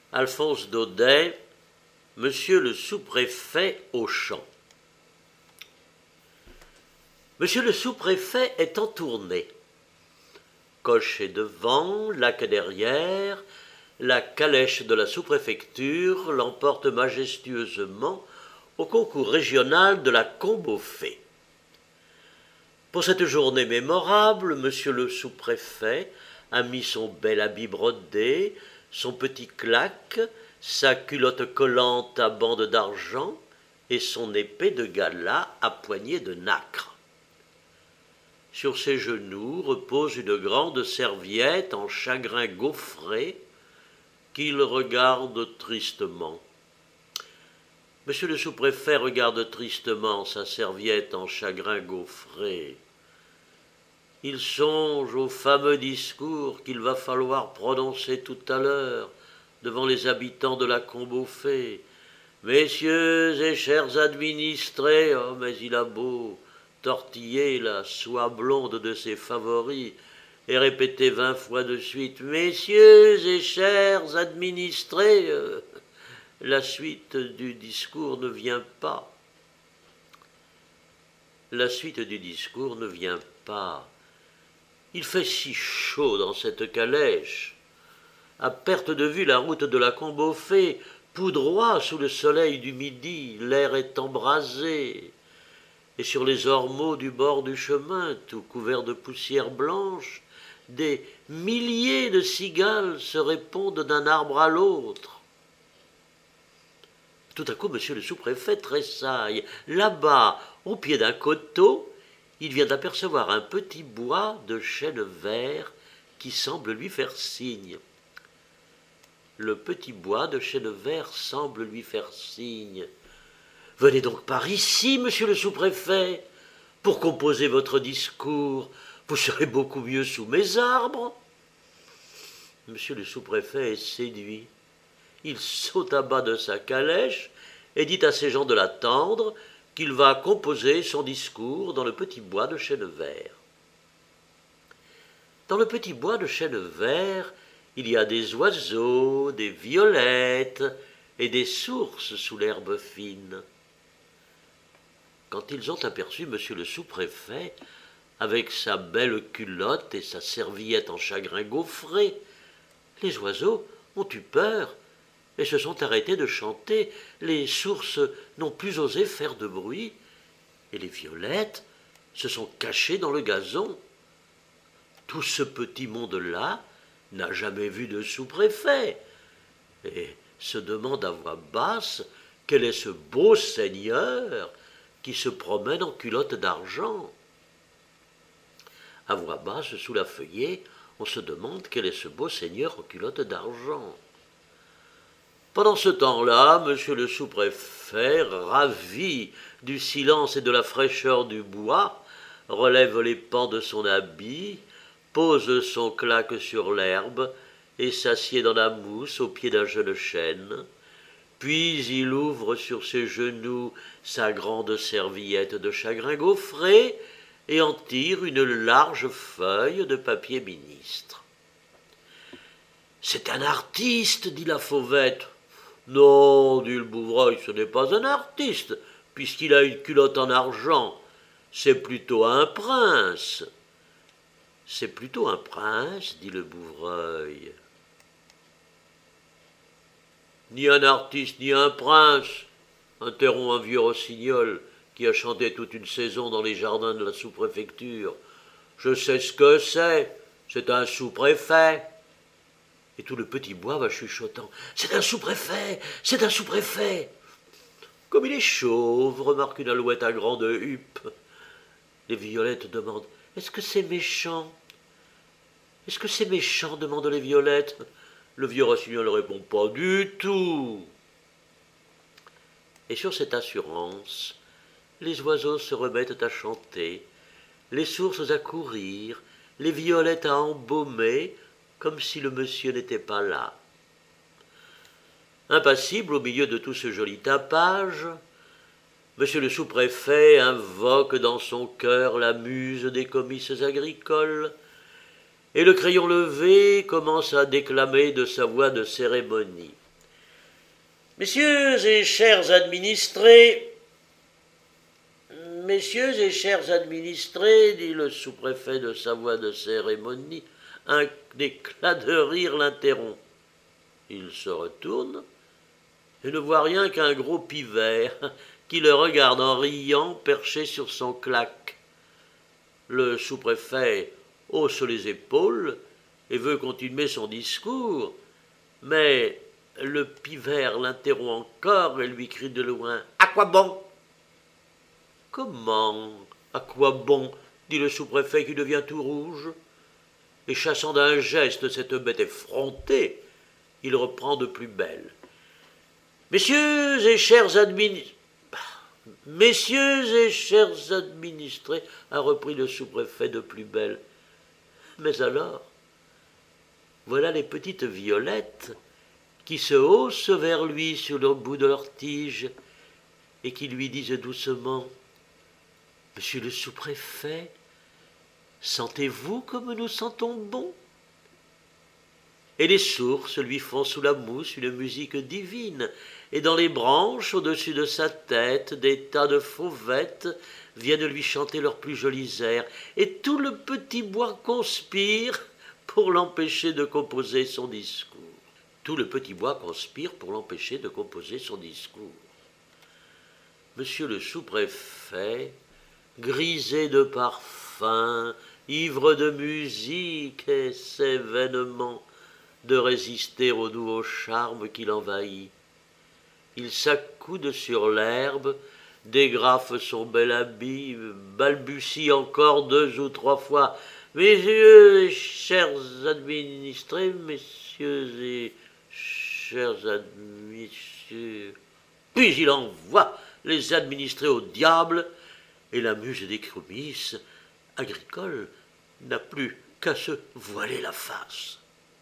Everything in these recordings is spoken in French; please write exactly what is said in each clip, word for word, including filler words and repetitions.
Alphonse Daudet, Monsieur le sous-préfet au champ. Monsieur le sous-préfet est en tournée. Coche est devant, lac derrière, la calèche de la sous-préfecture l'emporte majestueusement au concours régional de la Combe aux Fées. Pour cette journée mémorable, monsieur le sous-préfet a mis son bel habit brodé, son petit claque, sa culotte collante à bandes d'argent et son épée de gala à poignée de nacre. Sur ses genoux repose une grande serviette en chagrin gaufré qu'il regarde tristement. Monsieur le sous-préfet regarde tristement sa serviette en chagrin gaufré. Il songe au fameux discours qu'il va falloir prononcer tout à l'heure devant les habitants de la Combe aux Fées. Messieurs et chers administrés, oh mais il a beau tortiller la soie blonde de ses favoris et répéter vingt fois de suite, messieurs et chers administrés, euh, la suite du discours ne vient pas. La suite du discours ne vient pas. Il fait si chaud dans cette calèche. À perte de vue la route de la Combe aux Fées, poudroie sous le soleil du midi, l'air est embrasé. Et sur les ormeaux du bord du chemin, tout couverts de poussière blanche, des milliers de cigales se répondent d'un arbre à l'autre. Tout à coup, monsieur le sous-préfet tressaille. Là-bas, au pied d'un coteau, il vient d'apercevoir un petit bois de chêne vert qui semble lui faire signe. Le petit bois de chêne vert semble lui faire signe. Venez donc par ici, monsieur le sous-préfet, pour composer votre discours. Vous serez beaucoup mieux sous mes arbres. Monsieur le sous-préfet est séduit. Il saute à bas de sa calèche et dit à ses gens de l'attendre qu'il va composer son discours dans le petit bois de chêne vert. Dans le petit bois de chêne vert, il y a des oiseaux, des violettes et des sources sous l'herbe fine. Quand ils ont aperçu monsieur le sous-préfet, avec sa belle culotte et sa serviette en chagrin gaufré, les oiseaux ont eu peur et se sont arrêtés de chanter. Les sources n'ont plus osé faire de bruit, et les violettes se sont cachées dans le gazon. Tout ce petit monde-là n'a jamais vu de sous-préfet, et se demande à voix basse quel est ce beau seigneur qui se promène en culotte d'argent. À voix basse, sous la feuillée, on se demande quel est ce beau seigneur en culotte d'argent. Pendant ce temps-là, monsieur le sous-préfet, ravi du silence et de la fraîcheur du bois, relève les pans de son habit, pose son claque sur l'herbe et s'assied dans la mousse au pied d'un jeune chêne. Puis il ouvre sur ses genoux sa grande serviette de chagrin gaufré et en tire une large feuille de papier ministre. « C'est un artiste, dit la fauvette. »« Non, dit le bouvreuil, ce n'est pas un artiste, puisqu'il a une culotte en argent. C'est plutôt un prince. »« C'est plutôt un prince, dit le bouvreuil. »« Ni un artiste, ni un prince, interrompt un vieux rossignol qui a chanté toute une saison dans les jardins de la sous-préfecture. Je sais ce que c'est, c'est un sous-préfet. » Et tout le petit bois va chuchotant. « C'est un sous-préfet, c'est un sous-préfet. » Comme il est chauve, remarque une alouette à grande huppe. Les violettes demandent « Est-ce que c'est méchant ?»« Est-ce que c'est méchant ?» demandent les violettes. Le vieux rossignol répond « Pas du tout. » Et sur cette assurance, les oiseaux se remettent à chanter, les sources à courir, les violettes à embaumer, comme si le monsieur n'était pas là. Impassible au milieu de tout ce joli tapage, monsieur le sous-préfet invoque dans son cœur la muse des comices agricoles, et le crayon levé commence à déclamer de sa voix de cérémonie. Messieurs et chers administrés, messieurs et chers administrés, dit le sous-préfet de sa voix de cérémonie, un éclat de rire l'interrompt. Il se retourne et ne voit rien qu'un gros pivert qui le regarde en riant, perché sur son claque. Le sous-préfet hausse les épaules et veut continuer son discours, mais le pivert l'interrompt encore et lui crie de loin « À quoi bon ?» « Comment ? À quoi bon ?» dit le sous-préfet qui devient tout rouge. Et chassant d'un geste cette bête effrontée, il reprend de plus belle. « Messieurs et chers administrés, messieurs et chers administrés, a repris le sous-préfet de plus belle. Mais alors, voilà les petites violettes qui se haussent vers lui sur le bout de leur tige et qui lui disent doucement « Monsieur le sous-préfet, sentez-vous comme nous sentons bon ?» Et les sources lui font sous la mousse une musique divine, et dans les branches au-dessus de sa tête, des tas de fauvettes viennent lui chanter leurs plus jolis airs, et tout le petit bois conspire pour l'empêcher de composer son discours. Tout le petit bois conspire pour l'empêcher de composer son discours. Monsieur le sous-préfet, grisé de parfum, ivre de musique, essaie vainement de résister au nouveau charme qui l'envahit. Il s'accoude sur l'herbe, dégrafe son bel habit, balbutie encore deux ou trois fois « Messieurs et chers administrés, messieurs et chers administrés... » Puis il envoie les administrés au diable, et la muse des comices agricoles n'a plus qu'à se voiler la face.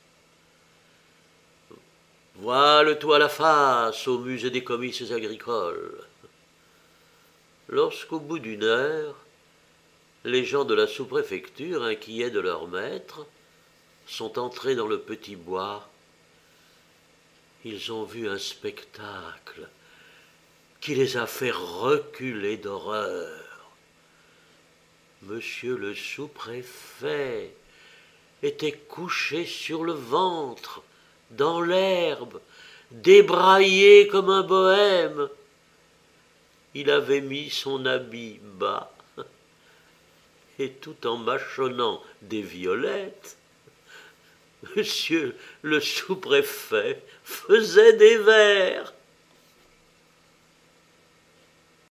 Voile-toi la face au musée des comices agricoles. Lorsqu'au bout d'une heure, les gens de la sous-préfecture, inquiets de leur maître, sont entrés dans le petit bois, ils ont vu un spectacle qui les a fait reculer d'horreur. Monsieur le sous-préfet était couché sur le ventre, dans l'herbe, débraillé comme un bohème. Il avait mis son habit bas, et tout en mâchonnant des violettes, monsieur le sous-préfet faisait des vers.